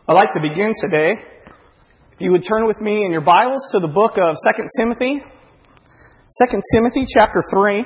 I'd like to begin today. If you would turn with me in your Bibles to the book of 2 Timothy. 2 Timothy chapter 3.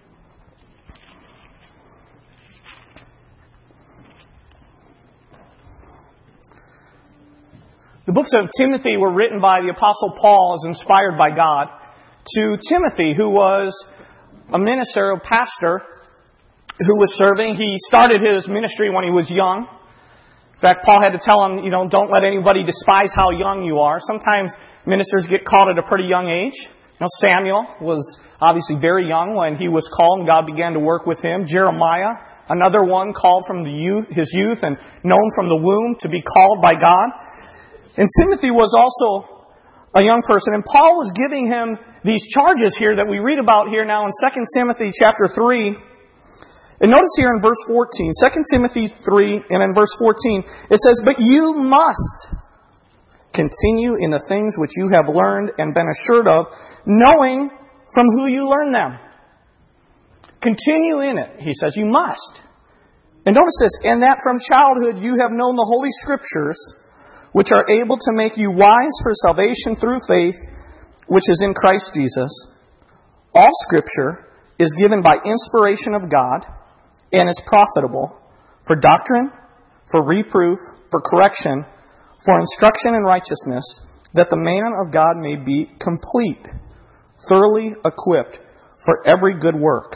The books of Timothy were written by the Apostle Paul as inspired by God to Timothy, who was a minister, a pastor, who was serving. He started his ministry when he was young. In fact, Paul had to tell him, don't let anybody despise how young you are. Sometimes ministers get called at a pretty young age. Samuel was obviously very young when he was called and God began to work with him. Jeremiah, another one called from his youth and known from the womb to be called by God. And Timothy was also a young person. And Paul was giving him these charges here that we read about here now in 2 Timothy chapter 3. And notice here in verse 14, 2 Timothy 3 and in verse 14, it says, "But you must continue in the things which you have learned and been assured of, knowing from who you learned them." Continue in it, he says, you must. And notice this, "And that from childhood you have known the Holy Scriptures, which are able to make you wise for salvation through faith, which is in Christ Jesus. All Scripture is given by inspiration of God, and is profitable for doctrine, for reproof, for correction, for instruction in righteousness, that the man of God may be complete, thoroughly equipped for every good work."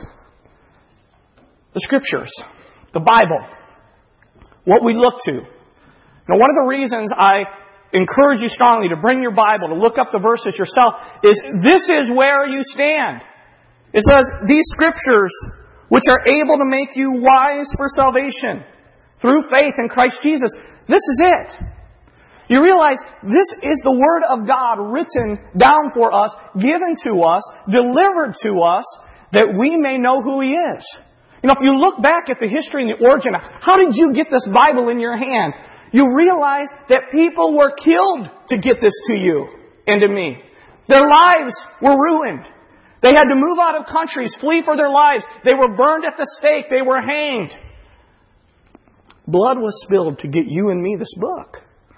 The Scriptures, the Bible, what we look to. Now, one of the reasons I encourage you strongly to bring your Bible, to look up the verses yourself, is this is where you stand. It says, these Scriptures, which are able to make you wise for salvation through faith in Christ Jesus. This is it. You realize this is the Word of God written down for us, given to us, delivered to us, that we may know who He is. If you look back at the history and the origin, how did you get this Bible in your hand? You realize that people were killed to get this to you and to me. Their lives were ruined. They had to move out of countries, flee for their lives. They were burned at the stake. They were hanged. Blood was spilled to get you and me this book.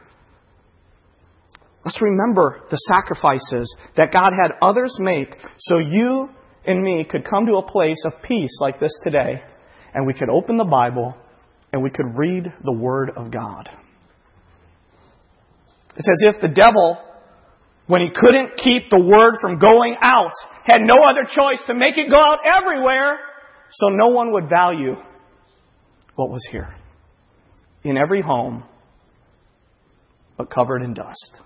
Let's remember the sacrifices that God had others make so you and me could come to a place of peace like this today, and we could open the Bible and we could read the Word of God. It's as if the devil, when he couldn't keep the Word from going out, had no other choice to make it go out everywhere so no one would value what was here. In every home, but covered in dust.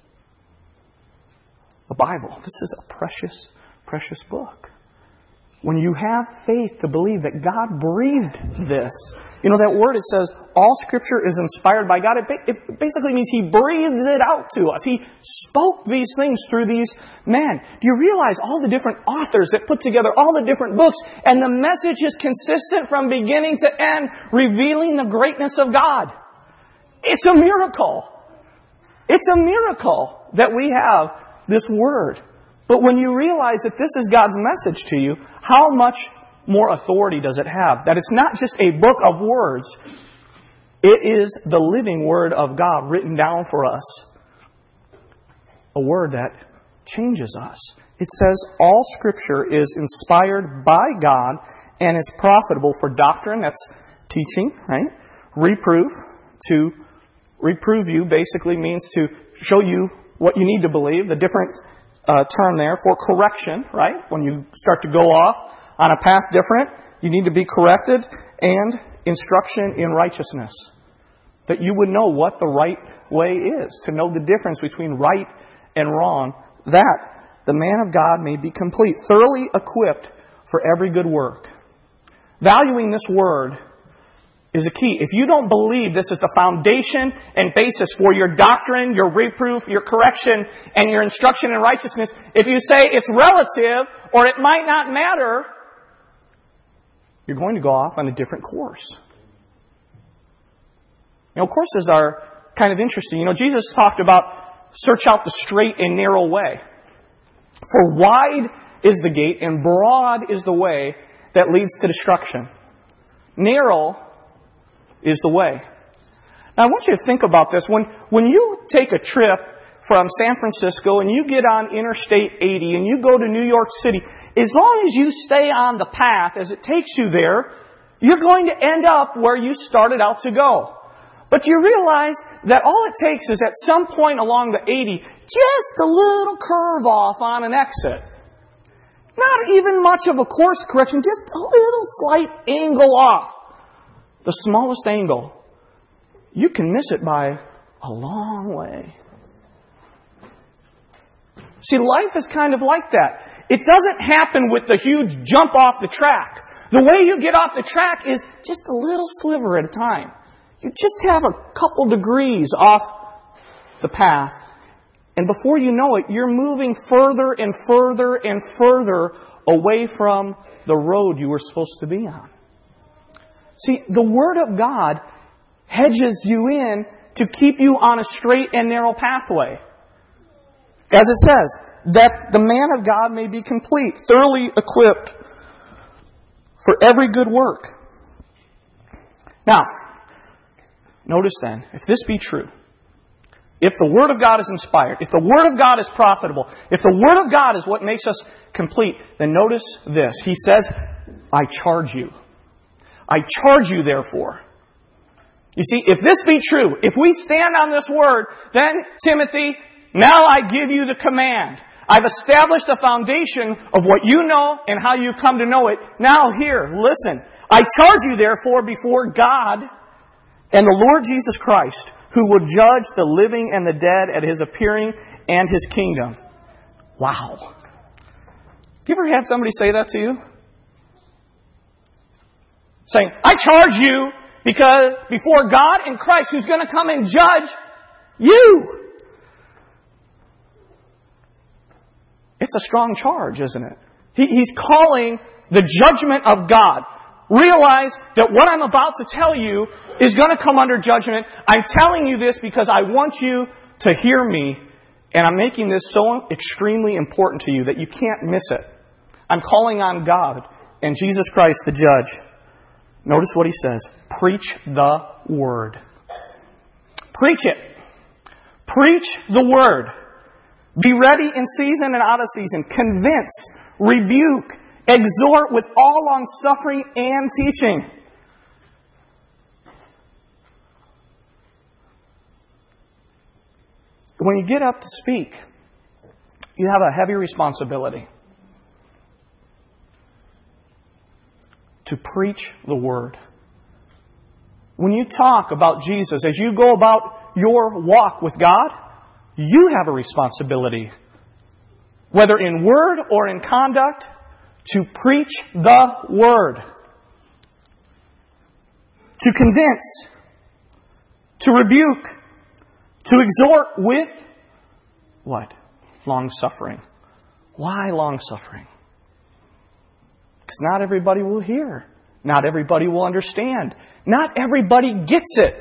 The Bible, this is a precious, precious book. When you have faith to believe that God breathed this, that word, it says, all Scripture is inspired by God. It basically means He breathed it out to us. He spoke these things through these men. Do you realize all the different authors that put together all the different books, and the message is consistent from beginning to end, revealing the greatness of God? It's a miracle. It's a miracle that we have this Word. But when you realize that this is God's message to you, how much more authority does it have? That it's not just a book of words. It is the living Word of God written down for us. A Word that changes us. It says all Scripture is inspired by God and is profitable for doctrine. That's teaching, right? Reproof. To reprove you basically means to show you what you need to believe. The different term there for correction, right? When you start to go off on a path different, you need to be corrected, and instruction in righteousness. That you would know what the right way is, to know the difference between right and wrong, that the man of God may be complete, thoroughly equipped for every good work. Valuing this word is a key. If you don't believe this is the foundation and basis for your doctrine, your reproof, your correction, and your instruction in righteousness, if you say it's relative or it might not matter, you're going to go off on a different course. Courses are kind of interesting. Jesus talked about search out the straight and narrow way. For wide is the gate and broad is the way that leads to destruction. Narrow is the way. Now, I want you to think about this. When you take a trip from San Francisco and you get on Interstate 80 and you go to New York City, as long as you stay on the path as it takes you there, you're going to end up where you started out to go. But you realize that all it takes is at some point along the 80, just a little curve off on an exit. Not even much of a course correction, just a little slight angle off. The smallest angle. You can miss it by a long way. See, life is kind of like that. It doesn't happen with the huge jump off the track. The way you get off the track is just a little sliver at a time. You just have a couple degrees off the path. And before you know it, you're moving further and further and further away from the road you were supposed to be on. See, the Word of God hedges you in to keep you on a straight and narrow pathway. As it says, that the man of God may be complete, thoroughly equipped for every good work. Now, notice then, if this be true, if the Word of God is inspired, if the Word of God is profitable, if the Word of God is what makes us complete, then notice this. He says, I charge you. I charge you, therefore. You see, if this be true, if we stand on this Word, then, Timothy, now I give you the command. I've established a foundation of what you know and how you come to know it. Now here, listen. I charge you, therefore, before God and the Lord Jesus Christ, who will judge the living and the dead at His appearing and His kingdom. Wow. You ever had somebody say that to you? Saying, I charge you because before God and Christ, who's going to come and judge you. It's a strong charge, isn't it? He's calling the judgment of God. Realize that what I'm about to tell you is going to come under judgment. I'm telling you this because I want you to hear me, and I'm making this so extremely important to you that you can't miss it. I'm calling on God and Jesus Christ the judge. Notice what he says. Preach the Word. Preach it. Preach the Word. Be ready in season and out of season. Convince, rebuke, exhort with all long-suffering and teaching. When you get up to speak, you have a heavy responsibility to preach the Word. When you talk about Jesus, as you go about your walk with God, you have a responsibility, whether in word or in conduct, to preach the Word. To convince, to rebuke, to exhort with what? Long-suffering. Why long-suffering? Because not everybody will hear. Not everybody will understand. Not everybody gets it.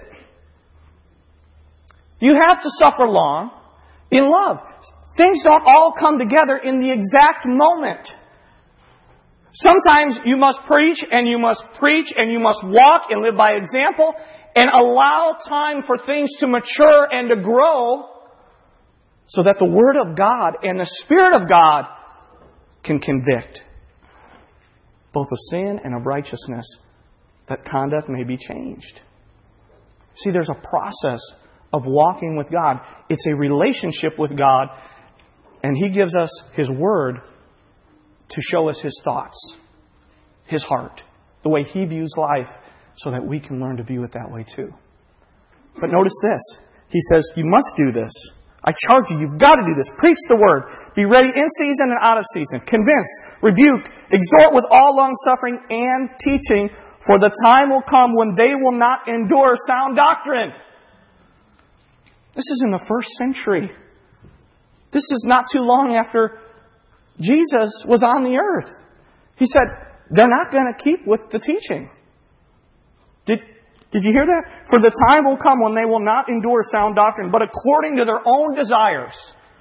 You have to suffer long in love. Things don't all come together in the exact moment. Sometimes you must preach and you must preach and you must walk and live by example and allow time for things to mature and to grow so that the Word of God and the Spirit of God can convict both of sin and of righteousness, that conduct may be changed. See, there's a process of walking with God. It's a relationship with God, and He gives us His Word to show us His thoughts, His heart, the way He views life, so that we can learn to view it that way too. But notice this. He says, you must do this. I charge you, you've got to do this. Preach the Word. Be ready in season and out of season. Convince, rebuke, exhort with all long-suffering and teaching, for the time will come when they will not endure sound doctrine. This is in the first century. This is not too long after Jesus was on the earth. He said, they're not going to keep with the teaching. Did you hear that? For the time will come when they will not endure sound doctrine, but according to their own desires.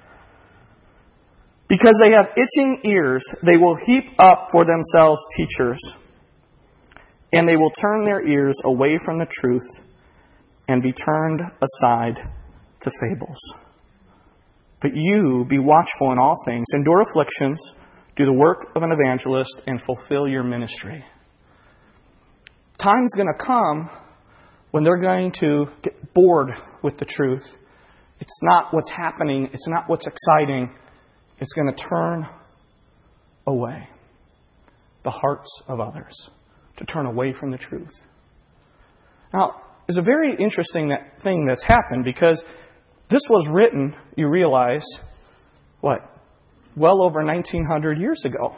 Because they have itching ears, they will heap up for themselves teachers. And they will turn their ears away from the truth and be turned aside to fables. But you be watchful in all things, endure afflictions, do the work of an evangelist, and fulfill your ministry. Time's going to come when they're going to get bored with the truth. It's not what's happening. It's not what's exciting. It's going to turn away the hearts of others, to turn away from the truth. Now, it's a very interesting thing that's happened, because this was written, you realize, well over 1900 years ago.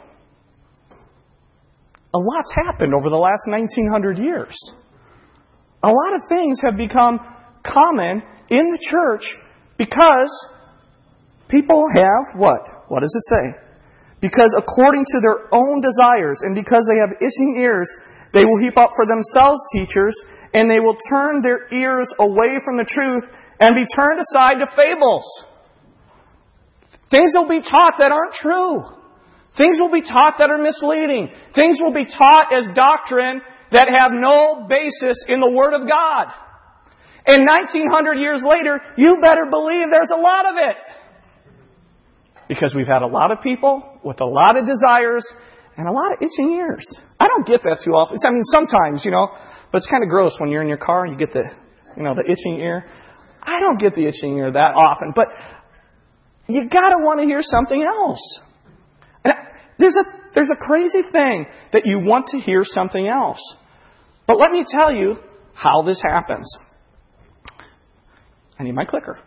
A lot's happened over the last 1900 years. A lot of things have become common in the church because people have what? What does it say? Because according to their own desires and because they have itching ears, they will heap up for themselves teachers, and they will turn their ears away from the truth and be turned aside to fables. Things will be taught that aren't true. Things will be taught that are misleading. Things will be taught as doctrine that have no basis in the Word of God. And 1900 years later, you better believe there's a lot of it. Because we've had a lot of people with a lot of desires and a lot of itching ears. I don't get that too often. I mean, sometimes, but it's kind of gross when you're in your car and you get the itching ear. I don't get the itching ear that often, but you got to want to hear something else. And there's a crazy thing that you want to hear something else. But let me tell you how this happens. I need my clicker.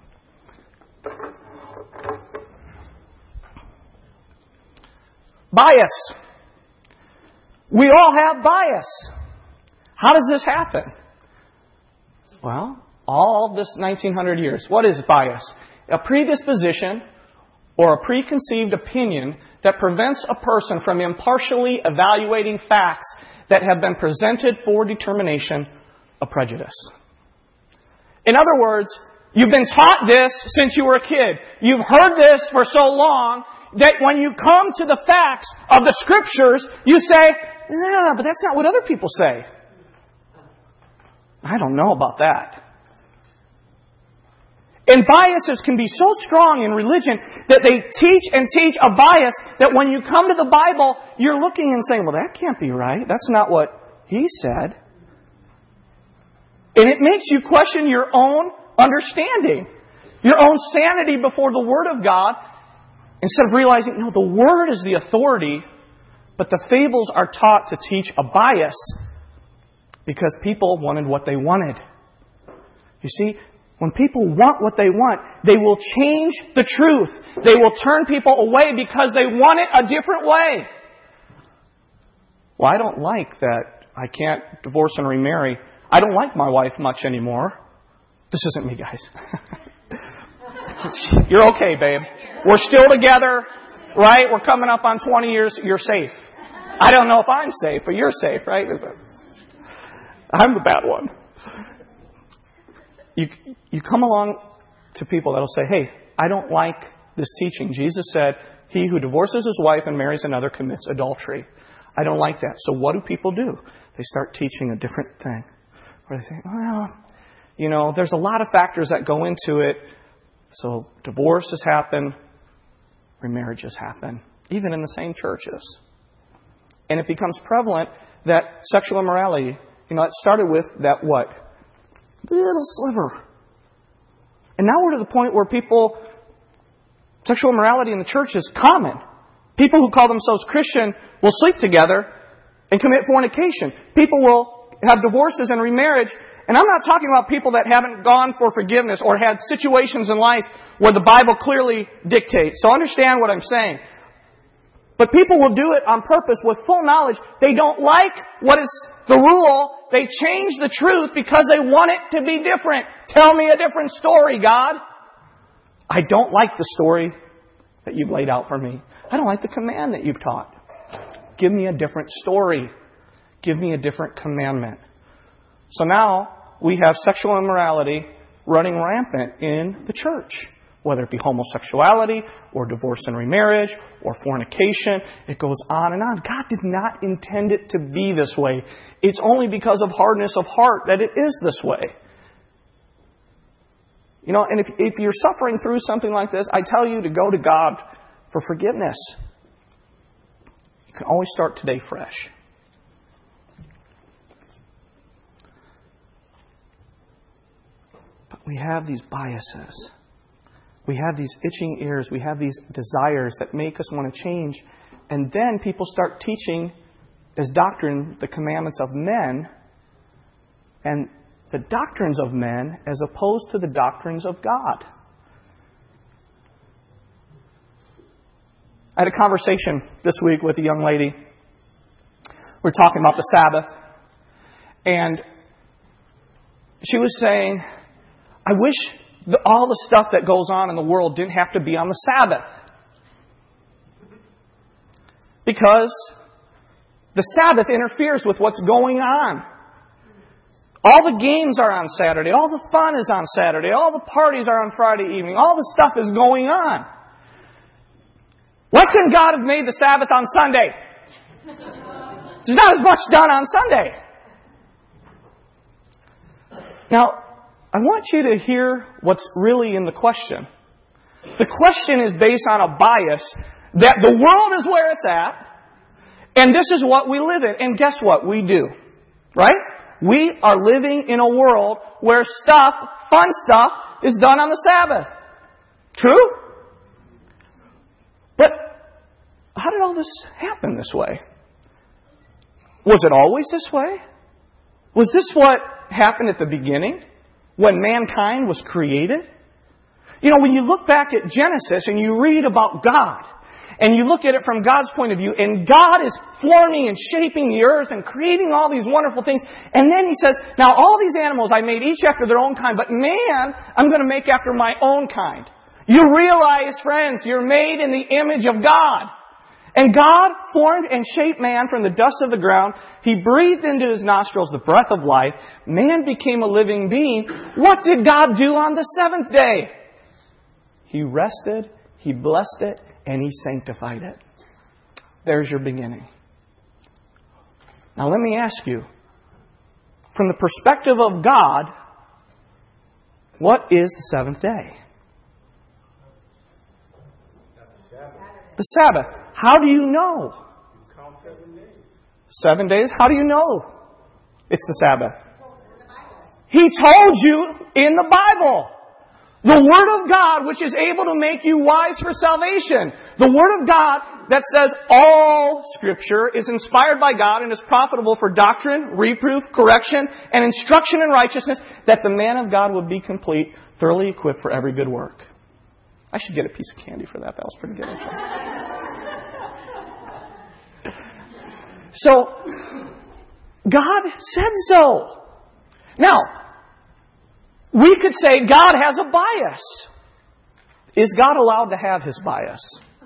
Bias. We all have bias. How does this happen? Well, all of this 1900 years. What is bias? A predisposition or a preconceived opinion that prevents a person from impartially evaluating facts that have been presented for determination of prejudice. In other words, you've been taught this since you were a kid. You've heard this for so long that when you come to the facts of the Scriptures, you say, "Yeah, but that's not what other people say. I don't know about that." And biases can be so strong in religion that they teach a bias that when you come to the Bible, you're looking and saying, "Well, that can't be right. That's not what he said." And it makes you question your own understanding, your own sanity before the Word of God, instead of realizing, no, the Word is the authority, but the fables are taught to teach a bias because people wanted what they wanted. You see, when people want what they want, they will change the truth. They will turn people away because they want it a different way. Well, I don't like that I can't divorce and remarry. I don't like my wife much anymore. This isn't me, guys. You're okay, babe. We're still together, right? We're coming up on 20 years. You're safe. I don't know if I'm safe, but you're safe, right? I'm the bad one. You come along to people that'll say, "Hey, I don't like this teaching. Jesus said, he who divorces his wife and marries another commits adultery. I don't like that." So what do people do? They start teaching a different thing. Where they think, well, there's a lot of factors that go into it. So divorces happen, remarriages happen, even in the same churches. And it becomes prevalent that sexual immorality, it started with that what? Little sliver. And now we're to the point where sexual immorality in the church is common. People who call themselves Christian will sleep together and commit fornication. People will have divorces and remarriage. And I'm not talking about people that haven't gone for forgiveness or had situations in life where the Bible clearly dictates. So understand what I'm saying. But people will do it on purpose with full knowledge. They don't like what is the rule. They change the truth because they want it to be different. Tell me a different story, God. I don't like the story that you've laid out for me. I don't like the command that you've taught. Give me a different story. Give me a different commandment. So now we have sexual immorality running rampant in the church. Whether it be homosexuality or divorce and remarriage or fornication. It goes on and on. God did not intend it to be this way. It's only because of hardness of heart that it is this way. And if you're suffering through something like this, I tell you to go to God for forgiveness. You can always start today fresh. But we have these biases. We have these itching ears. We have these desires that make us want to change. And then people start teaching as doctrine the commandments of men and the doctrines of men as opposed to the doctrines of God. I had a conversation this week with a young lady. We're talking about the Sabbath. And she was saying, I wish all the stuff that goes on in the world didn't have to be on the Sabbath. Because the Sabbath interferes with what's going on. All the games are on Saturday. All the fun is on Saturday. All the parties are on Friday evening. All the stuff is going on. Why couldn't God have made the Sabbath on Sunday? There's not as much done on Sunday. Now, I want you to hear what's really in the question. The question is based on a bias that the world is where it's at, and this is what we live in. And guess what? We do. Right? We are living in a world where fun stuff, is done on the Sabbath. True? But how did all this happen this way? Was it always this way? Was this what happened at the beginning? When mankind was created? When you look back at Genesis and you read about God, and you look at it from God's point of view, and God is forming and shaping the earth and creating all these wonderful things, and then He says, now all these animals I made each after their own kind, but man I'm going to make after my own kind. You realize, friends, you're made in the image of God. And God formed and shaped man from the dust of the ground. He breathed into his nostrils the breath of life. Man became a living being. What did God do on the seventh day? He rested, He blessed it, and He sanctified it. There's your beginning. Now let me ask you, from the perspective of God, what is the seventh day? The Sabbath. How do you know? 7 days? How do you know it's the Sabbath? He told you in the Bible. The Word of God, which is able to make you wise for salvation. The Word of God that says all Scripture is inspired by God and is profitable for doctrine, reproof, correction, and instruction in righteousness, that the man of God would be complete, thoroughly equipped for every good work. I should get a piece of candy for that. That was pretty good. So, God said so. Now, we could say God has a bias. Is God allowed to have His bias?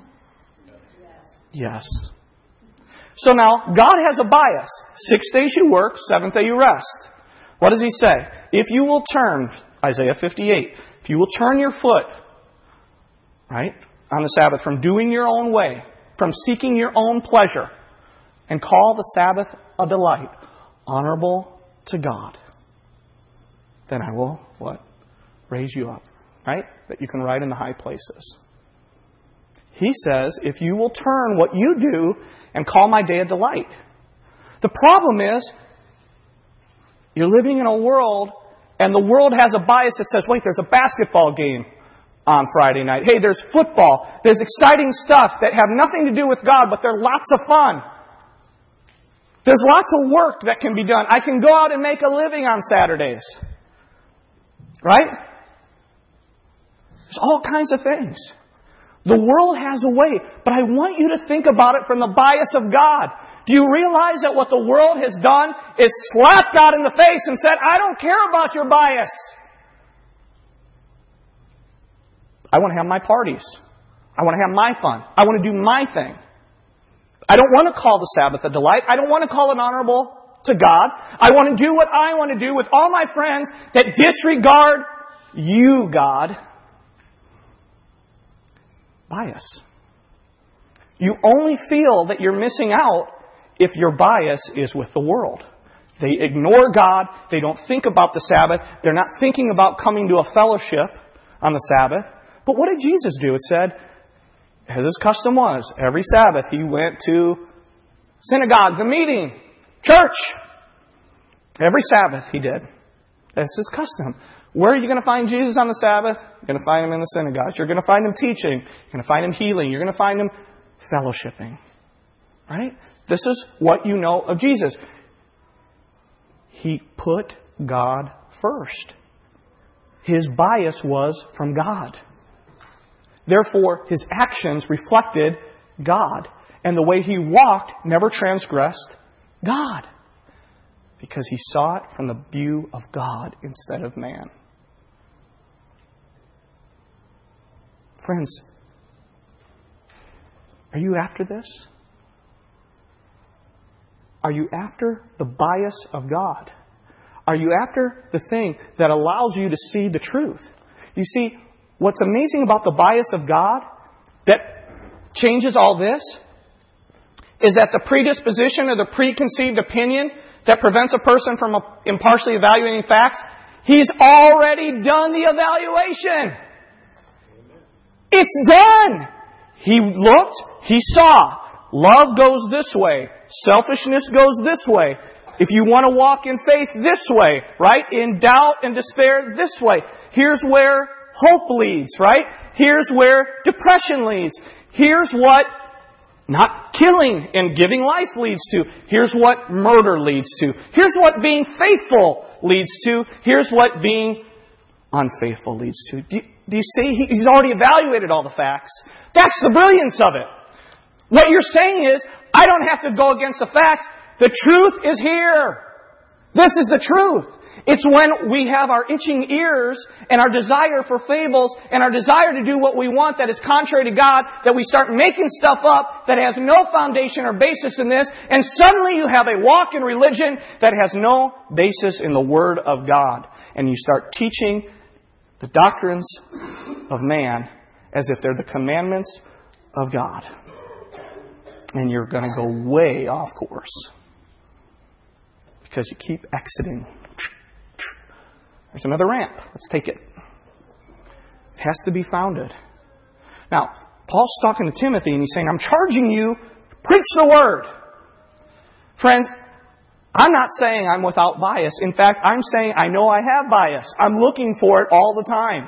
Yes. So now, God has a bias. 6 days you work, 7th day you rest. What does He say? If you will turn, Isaiah 58, if you will turn your foot, right, on the Sabbath from doing your own way, from seeking your own pleasure, and call the Sabbath a delight, honorable to God, then I will, what? Raise you up, right? That you can ride in the high places. He says, if you will turn what you do and call my day a delight. The problem is, you're living in a world, and the world has a bias that says, wait, there's a basketball game on Friday night. Hey, there's football. There's exciting stuff that have nothing to do with God, but they're lots of fun. There's lots of work that can be done. I can go out and make a living on Saturdays. Right? There's all kinds of things. The world has a way, but I want you to think about it from the bias of God. Do you realize that what the world has done is slapped God in the face and said, I don't care about your bias. I want to have my parties. I want to have my fun. I want to do my thing. I don't want to call the Sabbath a delight. I don't want to call it honorable to God. I want to do what I want to do with all my friends that disregard you, God. Bias. You only feel that you're missing out if your bias is with the world. They ignore God. They don't think about the Sabbath. They're not thinking about coming to a fellowship. on the Sabbath. But what did Jesus do? It said, as his custom was, every Sabbath he went to synagogue, the meeting, church. Every Sabbath he did. That's his custom. Where are you going to find Jesus on the Sabbath? You're going to find him in the synagogues. You're going to find him teaching. You're going to find him healing. You're going to find him fellowshipping. Right? This is what you know of Jesus. He put God first. His bias was from God. Therefore, his actions reflected God. And the way he walked never transgressed God. Because he saw it from the view of God instead of man. Friends, are you after this? Are you after the bias of God? Are you after the thing that allows you to see the truth? You see, what's amazing about the bias of God that changes all this is that the predisposition or the preconceived opinion that prevents a person from impartially evaluating facts, he's already done the evaluation. It's done. He looked, he saw. Love goes this way. Selfishness goes this way. If you want to walk in faith, this way, right? In doubt and despair, this way. Here's where hope leads, right? Here's where depression leads. Here's what not killing and giving life leads to. Here's what murder leads to. Here's what being faithful leads to. Here's what being unfaithful leads to. Do you see? He's already evaluated all the facts. That's the brilliance of it. What you're saying is, I don't have to go against the facts. The truth is here. This is the truth. It's when we have our itching ears and our desire for fables and our desire to do what we want that is contrary to God that we start making stuff up that has no foundation or basis in this, and suddenly you have a walk in religion that has no basis in the Word of God. And you start teaching the doctrines of man as if they're the commandments of God. And you're going to go way off course. Because you keep exiting. There's another ramp. Let's take it. It has to be founded. Now, Paul's talking to Timothy and he's saying, I'm charging you to preach the Word. Friends, I'm not saying I'm without bias. In fact, I'm saying I know I have bias. I'm looking for it all the time.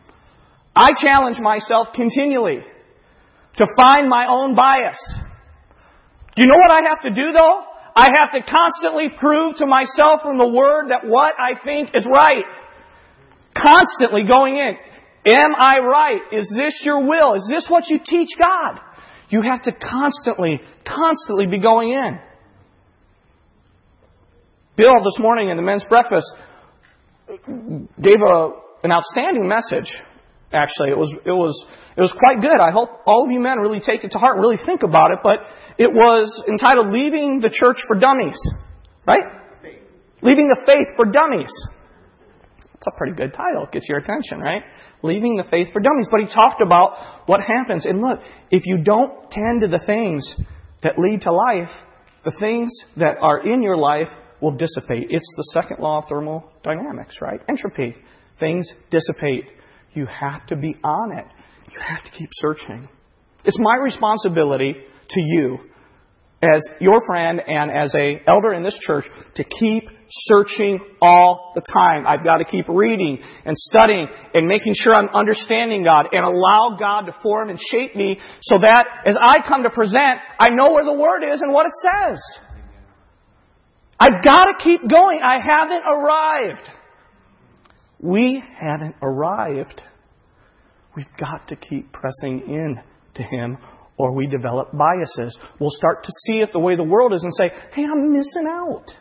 I challenge myself continually to find my own bias. Do you know what I have to do, though? I have to constantly prove to myself from the Word that what I think is right. Constantly going in. Am I right? Is this your will? Is this what you teach God? You have to constantly be going in. Bill, this morning in the men's breakfast, gave an outstanding message. Actually, it was quite good. I hope all of you men really take it to heart and really think about it. But it was entitled Leaving the Church for Dummies. Right? Leaving the Faith for Dummies. It's a pretty good title. It gets your attention, right? Leaving the Faith for Dummies. But he talked about what happens. And look, if you don't tend to the things that lead to life, the things that are in your life will dissipate. It's the second law of thermodynamics, right? Entropy. Things dissipate. You have to be on it. You have to keep searching. It's my responsibility to you as your friend and as an elder in this church to keep searching all the time. I've got to keep reading and studying and making sure I'm understanding God and allow God to form and shape me so that as I come to present, I know where the Word is and what it says. I've got to keep going. I haven't arrived. We haven't arrived. We've got to keep pressing in to Him or we develop biases. We'll start to see it the way the world is and say, hey, I'm missing out.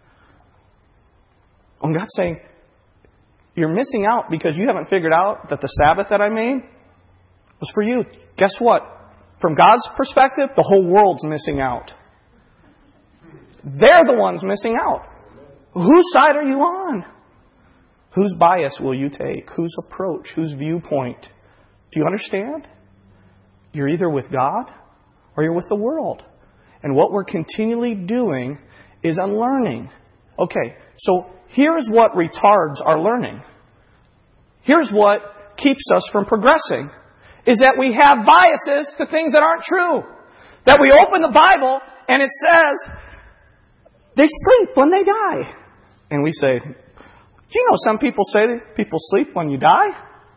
And God's saying, you're missing out because you haven't figured out that the Sabbath that I made was for you. Guess what? From God's perspective, the whole world's missing out. They're the ones missing out. Whose side are you on? Whose bias will you take? Whose approach? Whose viewpoint? Do you understand? You're either with God or you're with the world. And what we're continually doing is unlearning. Okay, so here's what retards our learning. Here's what keeps us from progressing, is that we have biases to things that aren't true. That we open the Bible and it says, they sleep when they die. And we say, do you know some people say that people sleep when you die?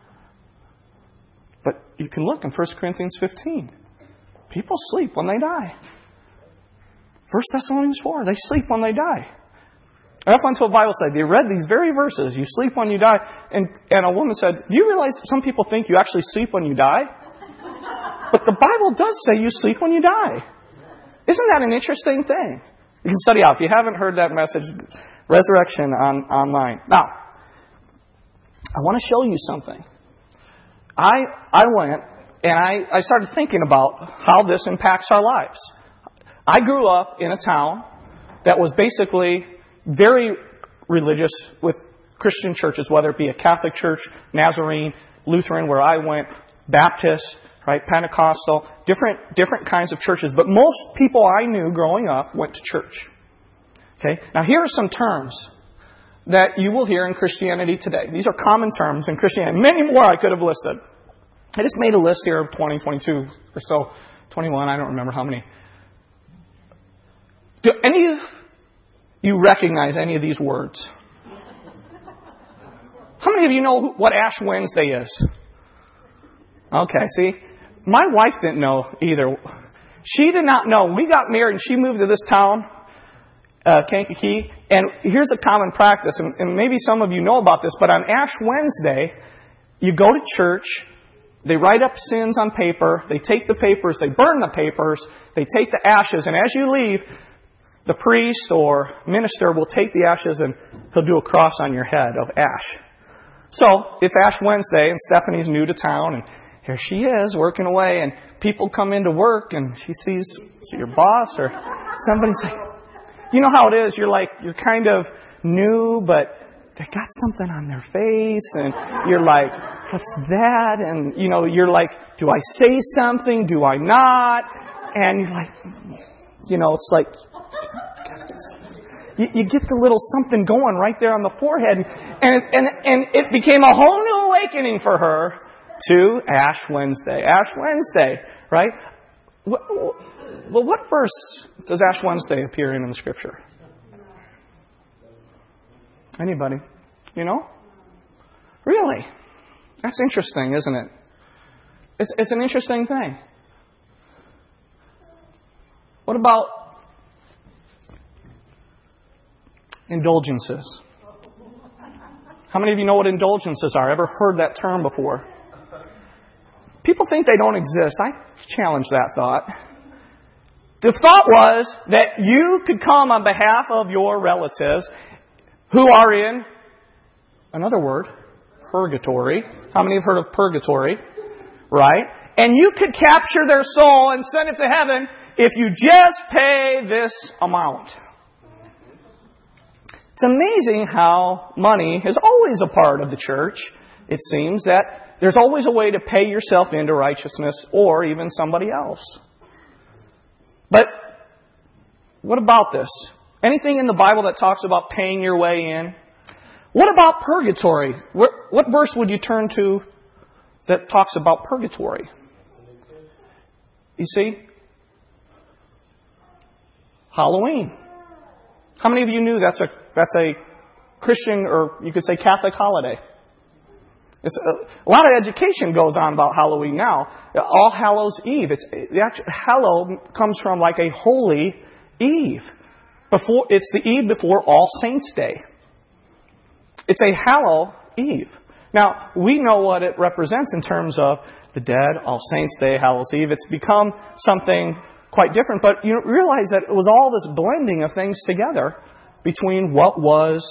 But you can look in 1 Corinthians 15. People sleep when they die. 1 Thessalonians 4, they sleep when they die. Up until a Bible study, they read these very verses, you sleep when you die. And a woman said, do you realize some people think you actually sleep when you die? But the Bible does say you sleep when you die. Isn't that an interesting thing? You can study out. If you haven't heard that message, Resurrection online. Now, I want to show you something. I went and I started thinking about how this impacts our lives. I grew up in a town that was basically very religious with Christian churches, whether it be a Catholic church, Nazarene, Lutheran, where I went, Baptist, right, Pentecostal, different kinds of churches. But most people I knew growing up went to church. Okay? Now here are some terms that you will hear in Christianity today. These are common terms in Christianity. Many more I could have listed. I just made a list here of 20, 22 or so, 21, I don't remember how many. Do any of you recognize any of these words? How many of you know what Ash Wednesday is? Okay, see? My wife didn't know either. She did not know. We got married and she moved to this town, Kankakee, and here's a common practice, and maybe some of you know about this, but on Ash Wednesday, you go to church, they write up sins on paper, they take the papers, they burn the papers, they take the ashes, and as you leave, the priest or minister will take the ashes and he'll do a cross on your head of ash. So, it's Ash Wednesday, and Stephanie's new to town, and here she is working away, and people come into work, and she sees your boss or somebody's like, you know how it is, you're kind of new, but they got something on their face, and you're like, what's that? And, you're like, do I say something? Do I not? And you're like, it's like, you get the little something going right there on the forehead. And it became a whole new awakening for her to Ash Wednesday. Ash Wednesday, right? Well, what verse does Ash Wednesday appear in the Scripture? Anybody? You know? Really? That's interesting, isn't it? It's an interesting thing. What about indulgences? How many of you know what indulgences are? Ever heard that term before? People think they don't exist. I challenge that thought. The thought was that you could come on behalf of your relatives who are in, another word, purgatory. How many have heard of purgatory? Right? And you could capture their soul and send it to heaven if you just pay this amount. It's amazing how money is always a part of the church. It seems that there's always a way to pay yourself into righteousness or even somebody else. But what about this? Anything in the Bible that talks about paying your way in? What about purgatory? What verse would you turn to that talks about purgatory? You see? Halloween. How many of you knew that's a Christian, or you could say Catholic holiday? A lot of education goes on about Halloween now. All Hallows Eve. Hallow comes from like a holy eve. It's the eve before All Saints' Day. It's a Hallow Eve. Now, we know what it represents in terms of the dead, All Saints' Day, Hallows Eve. It's become something quite different, but you realize that it was all this blending of things together between what was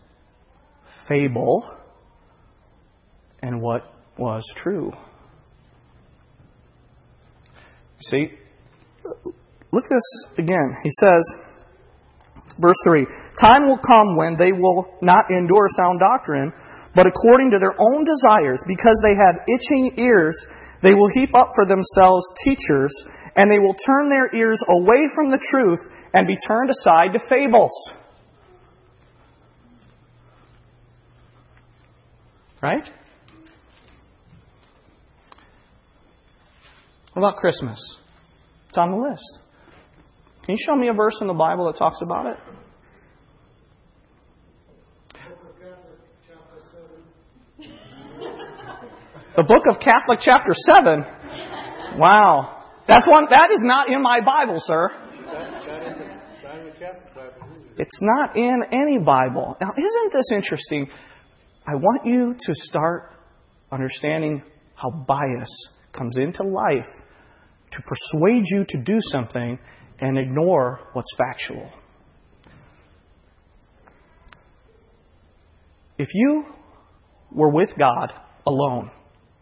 fable and what was true. See, look at this again. He says, verse 3, time will come when they will not endure sound doctrine, but according to their own desires, because they have itching ears, they will heap up for themselves teachers, and they will turn their ears away from the truth and be turned aside to fables. Right? What about Christmas? It's on the list. Can you show me a verse in the Bible that talks about it? The Book of Catholic, chapter 7. Wow. That is not in my Bible, sir. It's not in any Bible. Now, isn't this interesting? I want you to start understanding how bias comes into life to persuade you to do something and ignore what's factual. If you were with God alone,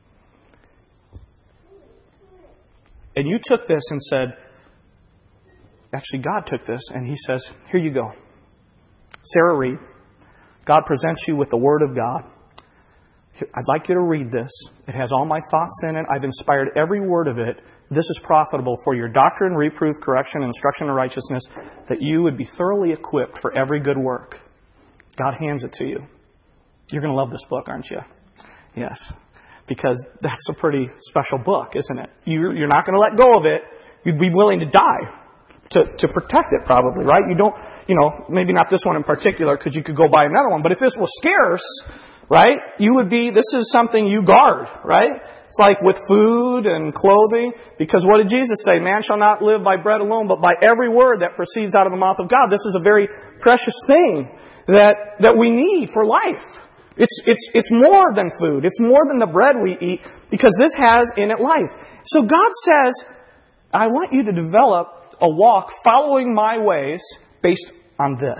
and you took this and said, actually God took this and He says, here you go. Sarah Reed, God presents you with the Word of God. I'd like you to read this. It has all my thoughts in it. I've inspired every word of it. This is profitable for your doctrine, reproof, correction, and instruction in righteousness, that you would be thoroughly equipped for every good work. God hands it to you. You're going to love this book, aren't you? Yes. Because that's a pretty special book, isn't it? You're not going to let go of it. You'd be willing to die to protect it, probably, right? You don't, maybe not this one in particular, because you could go buy another one. But if this was scarce, right, this is something you guard, right? It's like with food and clothing, because what did Jesus say? Man shall not live by bread alone, but by every word that proceeds out of the mouth of God. This is a very precious thing that we need for life. It's more than food. It's more than the bread we eat, because this has in it life. So God says, I want you to develop a walk following my ways based on this.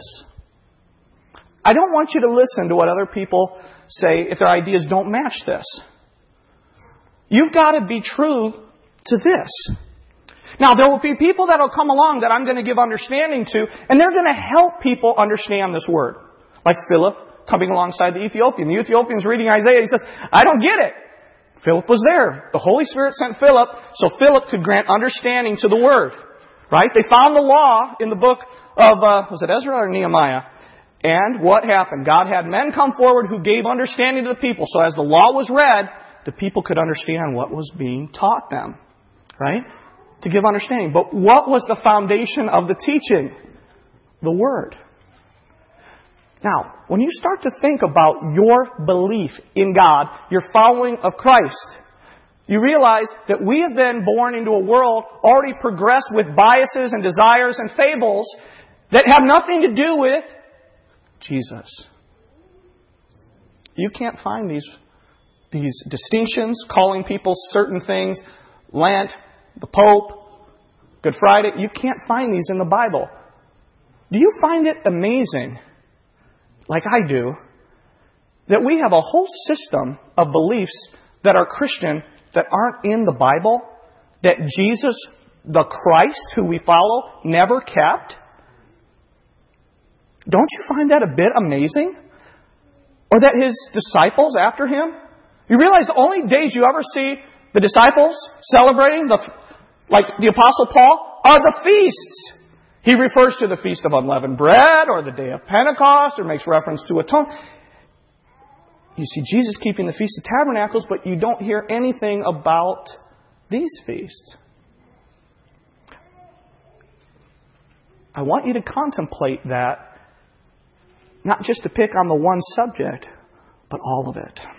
I don't want you to listen to what other people say if their ideas don't match this. You've got to be true to this. Now, there will be people that will come along that I'm going to give understanding to, and they're going to help people understand this word. Like Philip coming alongside the Ethiopian. The Ethiopian's reading Isaiah. He says, I don't get it. Philip was there. The Holy Spirit sent Philip so Philip could grant understanding to the word. Right? They found the law in the book of, was it Ezra or Nehemiah? And what happened? God had men come forward who gave understanding to the people. So as the law was read, the people could understand what was being taught them. Right? To give understanding. But what was the foundation of the teaching? The Word. Now, when you start to think about your belief in God, your following of Christ, you realize that we have been born into a world already progressed with biases and desires and fables that have nothing to do with Jesus. You can't find these distinctions, calling people certain things, Lent, the Pope, Good Friday. You can't find these in the Bible. Do you find it amazing, like I do, that we have a whole system of beliefs that are Christian that aren't in the Bible, that Jesus, the Christ, who we follow, never kept? Don't you find that a bit amazing? Or that His disciples after Him? You realize the only days you ever see the disciples celebrating, like the Apostle Paul, are the feasts. He refers to the Feast of Unleavened Bread or the Day of Pentecost or makes reference to atonement. You see Jesus keeping the Feast of Tabernacles, but you don't hear anything about these feasts. I want you to contemplate that, not just to pick on the one subject, but all of it.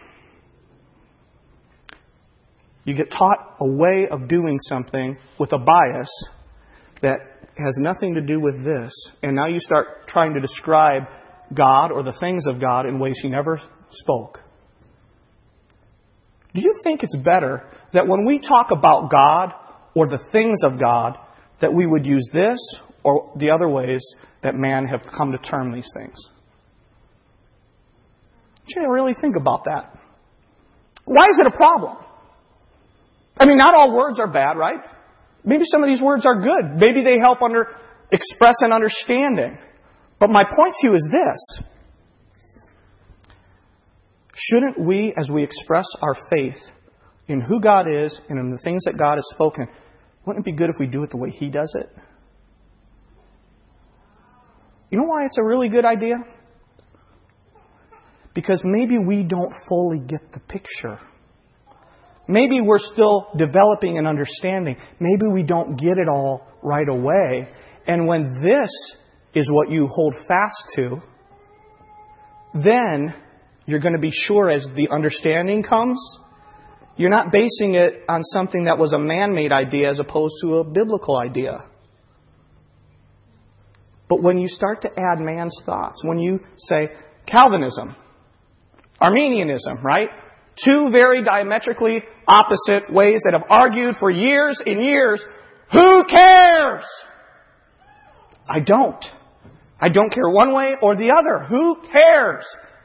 You get taught a way of doing something with a bias that has nothing to do with this, and now you start trying to describe God or the things of God in ways He never spoke. Do you think it's better that when we talk about God or the things of God, that we would use this or the other ways that man have come to term these things? You should really think about that. Why is it a problem? I mean, not all words are bad, right? Maybe some of these words are good. Maybe they help express an understanding. But my point to you is this. Shouldn't we, as we express our faith in who God is and in the things that God has spoken, wouldn't it be good if we do it the way He does it? You know why it's a really good idea? Because maybe we don't fully get the picture. Maybe we're still developing an understanding. Maybe we don't get it all right away. And when this is what you hold fast to, then you're going to be sure as the understanding comes, you're not basing it on something that was a man-made idea as opposed to a biblical idea. But when you start to add man's thoughts, when you say Calvinism, Arminianism, right? Two very diametrically opposite ways that have argued for years and years. Who cares? I don't. I don't care one way or the other. Who cares?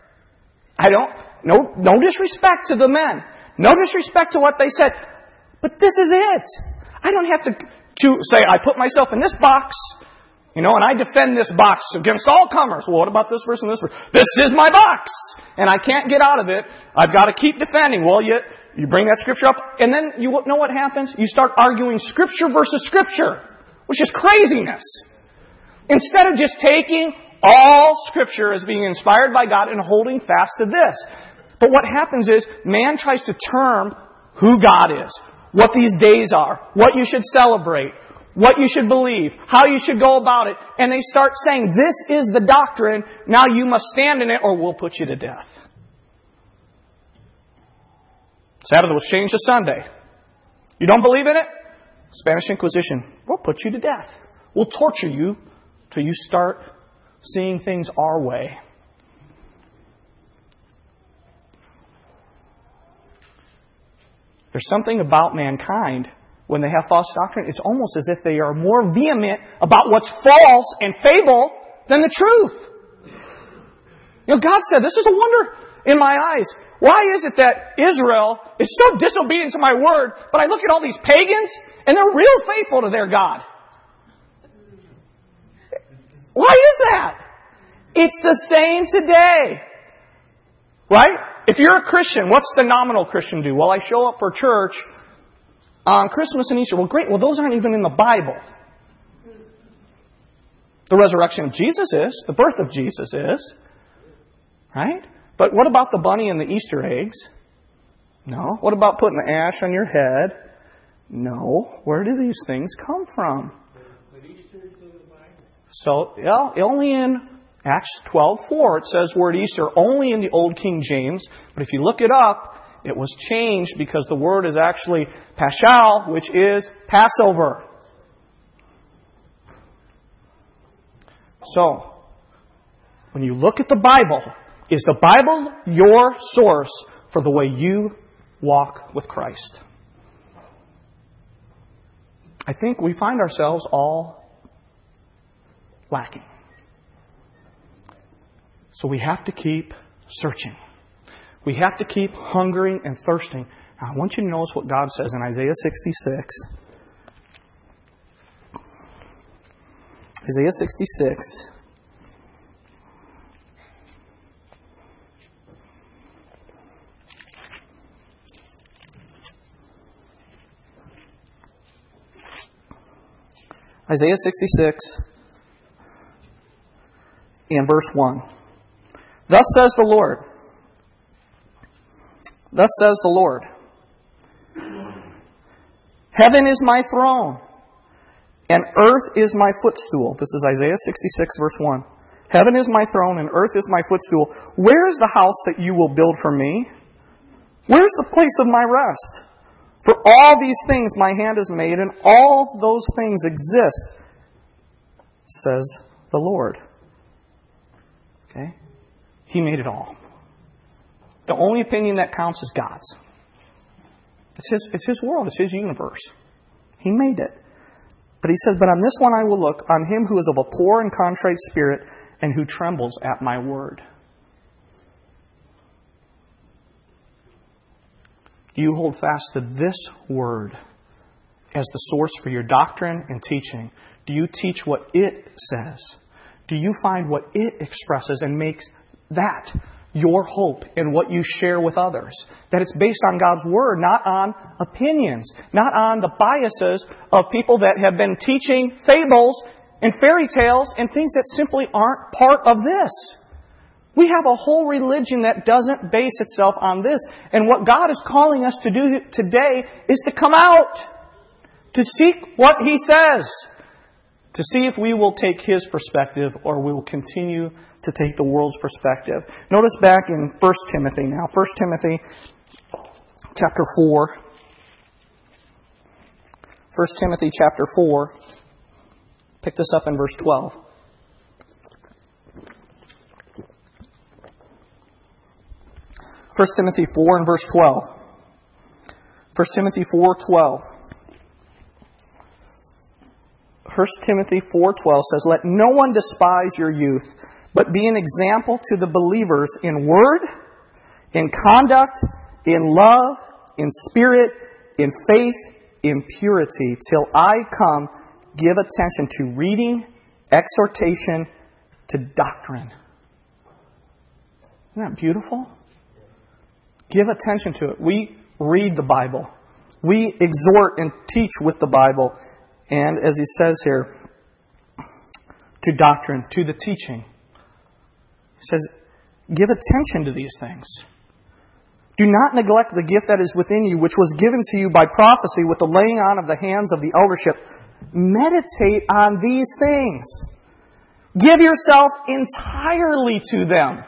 No disrespect to the men. No disrespect to what they said. But this is it. I don't have to say, I put myself in this box, and I defend this box against all comers. Well, what about this person, this person? This is my box! And I can't get out of it. I've got to keep defending. Well, you bring that Scripture up, and then you know what happens? You start arguing Scripture versus Scripture, which is craziness. Instead of just taking all Scripture as being inspired by God and holding fast to this. But what happens is, man tries to term who God is, what these days are, what you should celebrate, what you should believe, how you should go about it. And they start saying, this is the doctrine, now you must stand in it or we'll put you to death. Sabbath was changed to Sunday. You don't believe in it? Spanish Inquisition. We'll put you to death. We'll torture you till you start seeing things our way. There's something about mankind, when they have false doctrine, it's almost as if they are more vehement about what's false and fable than the truth. God said, this is a wonder in my eyes. Why is it that Israel is so disobedient to my word, but I look at all these pagans and they're real faithful to their God? Why is that? It's the same today. Right? If you're a Christian, what's the nominal Christian do? Well, I show up for church on Christmas and Easter. Well, great. Well, those aren't even in the Bible. The resurrection of Jesus is. The birth of Jesus is. Right? But what about the bunny and the Easter eggs? No. What about putting the ash on your head? No. Where do these things come from? So, only in Acts 12:4 it says word Easter only in the Old King James. But if you look it up, it was changed because the word is actually Paschal, which is Passover. So, when you look at the Bible, is the Bible your source for the way you walk with Christ? I think we find ourselves all lacking. So we have to keep searching. We have to keep hungering and thirsting. Now, I want you to notice what God says in Isaiah 66. Isaiah 66. Isaiah 66 and verse 1. Thus says the Lord. Thus says the Lord. Heaven is my throne, and earth is my footstool. This is Isaiah 66, verse 1. Heaven is my throne, and earth is my footstool. Where is the house that you will build for me? Where is the place of my rest? For all these things my hand has made, and all those things exist, says the Lord. Okay? He made it all. The only opinion that counts is God's. It's His world. It's His universe. He made it. But He said, but on this one I will look, on him who is of a poor and contrite spirit, and who trembles at my word. Do you hold fast to this word as the source for your doctrine and teaching? Do you teach what it says? Do you find what it expresses and makes that your hope in what you share with others? That it's based on God's Word, not on opinions, not on the biases of people that have been teaching fables and fairy tales and things that simply aren't part of this. We have a whole religion that doesn't base itself on this. And what God is calling us to do today is to come out, to seek what He says, to see if we will take His perspective or we will continue to take the world's perspective. Notice back in 1 Timothy now. 1 Timothy chapter 4. 1 Timothy chapter 4. Pick this up in verse 12. 1 Timothy 4 and verse 12. 1 Timothy 4:12. 1 Timothy 4:12 says, "Let no one despise your youth, but be an example to the believers in word, in conduct, in love, in spirit, in faith, in purity. Till I come, give attention to reading, exhortation, to doctrine." Isn't that beautiful? Give attention to it. We read the Bible. We exhort and teach with the Bible. And as he says here, to doctrine, to the teaching. He says, give attention to these things. Do not neglect the gift that is within you, which was given to you by prophecy with the laying on of the hands of the eldership. Meditate on these things. Give yourself entirely to them,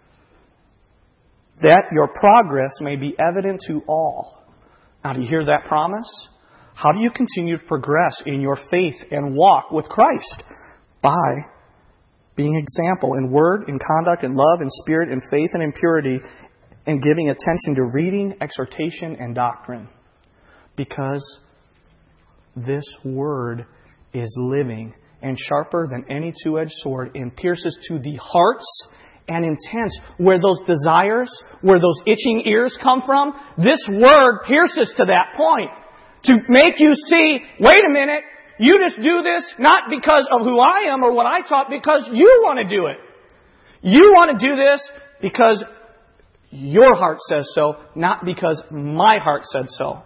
that your progress may be evident to all. Now, do you hear that promise? How do you continue to progress in your faith and walk with Christ? By being example in word, in conduct, in love, in spirit, in faith, and in purity, and giving attention to reading, exhortation, and doctrine. Because this word is living and sharper than any two-edged sword and pierces to the hearts and intents, where those desires, where those itching ears come from. This word pierces to that point to make you see, wait a minute, you just do this not because of who I am or what I taught, because you want to do it. You want to do this because your heart says so, not because my heart said so.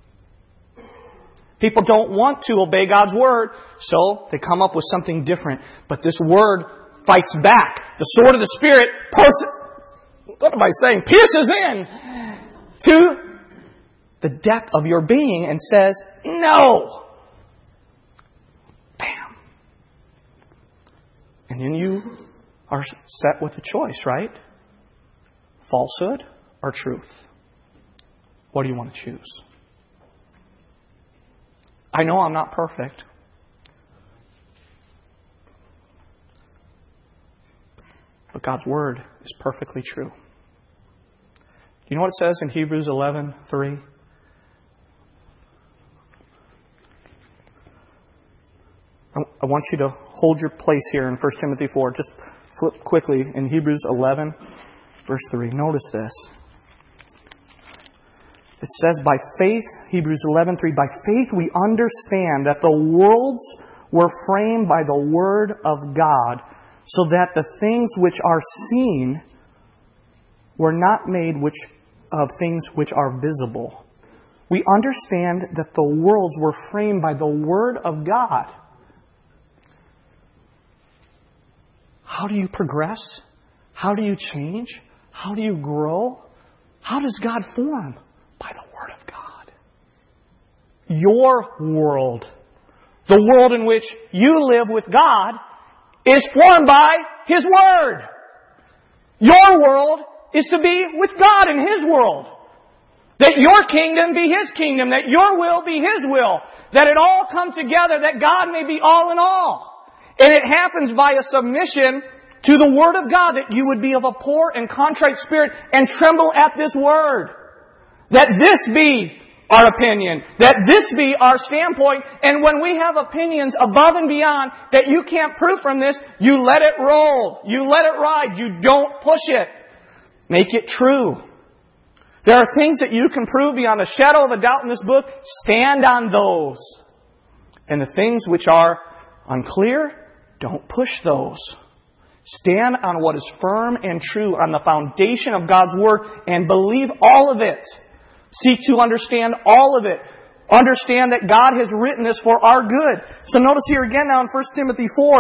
People don't want to obey God's word, so they come up with something different. But this word fights back. The sword of the Spirit, what am I saying? Pierces in to the depth of your being and says, no. Bam. And then you are set with a choice, right? Falsehood or truth? What do you want to choose? I know I'm not perfect. But God's Word is perfectly true. You know what it says in Hebrews 11:3? I want you to hold your place here in 1 Timothy 4. Just flip quickly in Hebrews 11, verse 3. Notice this. It says, by faith, Hebrews 11:3, by faith we understand that the worlds were framed by the Word of God, so that the things which are seen were not made of things which are visible. We understand that the worlds were framed by the Word of God. How do you progress? How do you change? How do you grow? How does God form? By the Word of God. Your world, the world in which you live with God, is formed by His Word. Your world is to be with God in His world. That your kingdom be His kingdom. That your will be His will. That it all come together. That God may be all in all. And it happens by a submission to the Word of God. That you would be of a poor and contrite spirit and tremble at this Word. That this be our opinion. That this be our standpoint. And when we have opinions above and beyond that you can't prove from this, you let it roll. You let it ride. You don't push it. Make it true. There are things that you can prove beyond a shadow of a doubt in this book. Stand on those. And the things which are unclear, don't push those. Stand on what is firm and true on the foundation of God's Word and believe all of it. Seek to understand all of it. Understand that God has written this for our good. So notice here again now in 1 Timothy 4,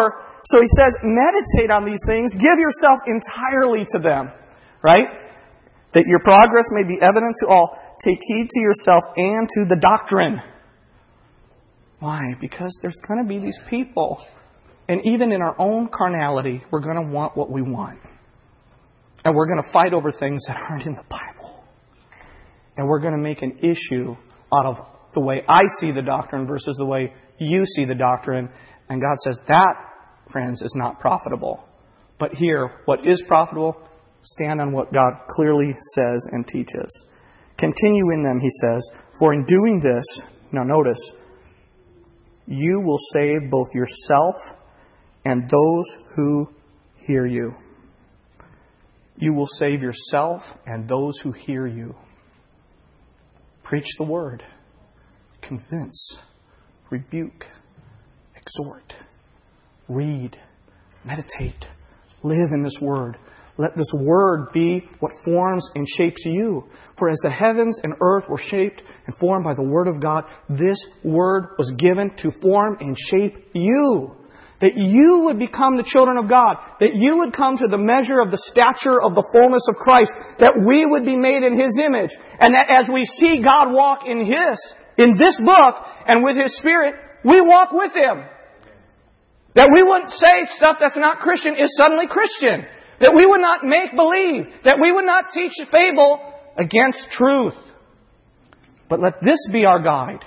So he says, meditate on these things. Give yourself entirely to them. Right? That your progress may be evident to all. Take heed to yourself and to the doctrine. Why? Because there's going to be these people. And even in our own carnality, we're going to want what we want. And we're going to fight over things that aren't in the Bible. And we're going to make an issue out of the way I see the doctrine versus the way you see the doctrine. And God says that, friends, is not profitable. But here, what is profitable, stand on what God clearly says and teaches. Continue in them, he says, for in doing this, now notice, you will save both yourself and those who hear you. You will save yourself and those who hear you. Preach the word. Convince. Rebuke. Exhort. Read. Meditate. Live in this word. Let this word be what forms and shapes you. For as the heavens and earth were shaped and formed by the word of God, this word was given to form and shape you. That you would become the children of God. That you would come to the measure of the stature of the fullness of Christ. That we would be made in His image. And that as we see God walk in this book and with His Spirit, we walk with Him. That we wouldn't say stuff that's not Christian is suddenly Christian. That we would not make believe. That we would not teach a fable against truth. But let this be our guide.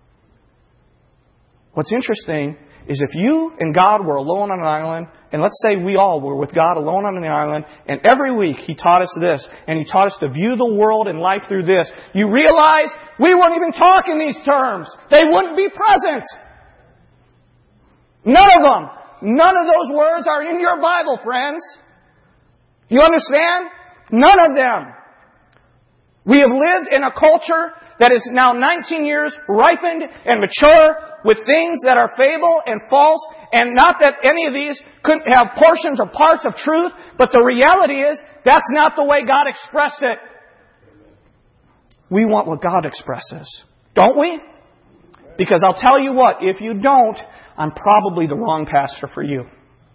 What's interesting is if you and God were alone on an island, and let's say we all were with God alone on an island, and every week He taught us this, and He taught us to view the world and life through this, you realize we wouldn't even talk in these terms. They wouldn't be present. None of them. None of those words are in your Bible, friends. You understand? None of them. We have lived in a culture that is now 19 years ripened and mature with things that are fable and false, and not that any of these couldn't have portions or parts of truth, but the reality is that's not the way God expressed it. We want what God expresses, don't we? Because I'll tell you what, if you don't, I'm probably the wrong pastor for you.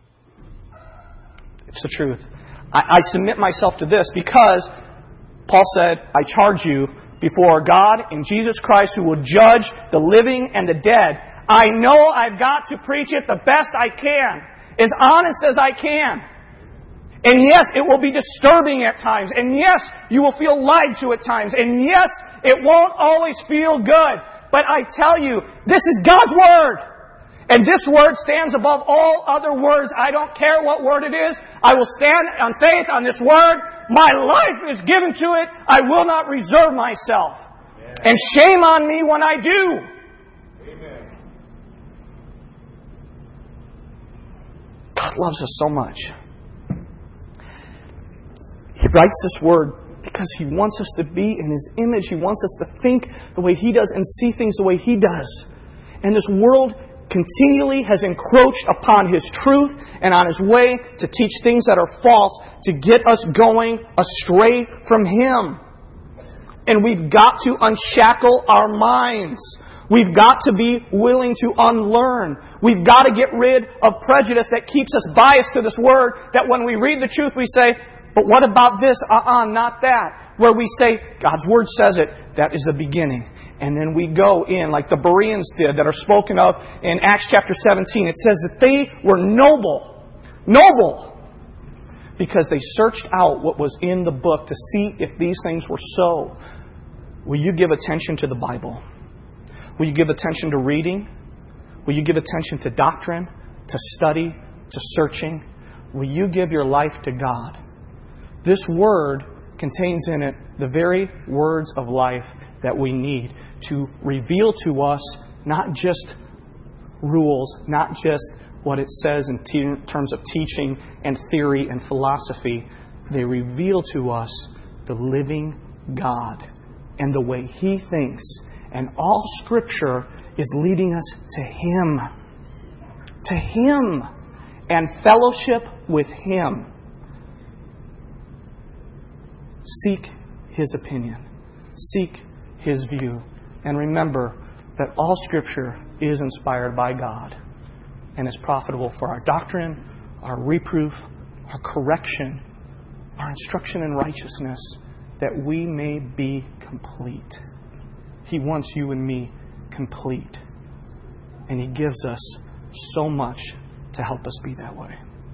It's the truth. I submit myself to this because Paul said, I charge you before God and Jesus Christ who will judge the living and the dead. I know I've got to preach it the best I can, as honest as I can. And yes, it will be disturbing at times. And yes, you will feel lied to at times. And yes, it won't always feel good. But I tell you, this is God's Word. And this Word stands above all other words. I don't care what word it is. I will stand on faith on this Word. My life is given to it. I will not reserve myself. Amen. And shame on me when I do. Amen. God loves us so much. He writes this Word because He wants us to be in His image. He wants us to think the way He does and see things the way He does. And this world continually has encroached upon His truth and on His way to teach things that are false to get us going astray from Him. And we've got to unshackle our minds. We've got to be willing to unlearn. We've got to get rid of prejudice that keeps us biased to this Word, that when we read the truth we say, but what about this? Not that. Where we say, God's Word says it, that is the beginning. And then we go in, like the Bereans did, that are spoken of in Acts chapter 17. It says that they were noble. Noble. Because they searched out what was in the book to see if these things were so. Will you give attention to the Bible? Will you give attention to reading? Will you give attention to doctrine, to study, to searching? Will you give your life to God? This Word contains in it the very words of life that we need to reveal to us not just rules, not just what it says in terms of teaching and theory and philosophy. They reveal to us the living God and the way He thinks. And all Scripture is leading us to Him. To Him. And fellowship with Him. Seek His opinion. Seek His view. And remember that all Scripture is inspired by God. and is profitable for our doctrine, our reproof, our correction, our instruction in righteousness, that we may be complete. He wants you and me complete. And He gives us so much to help us be that way.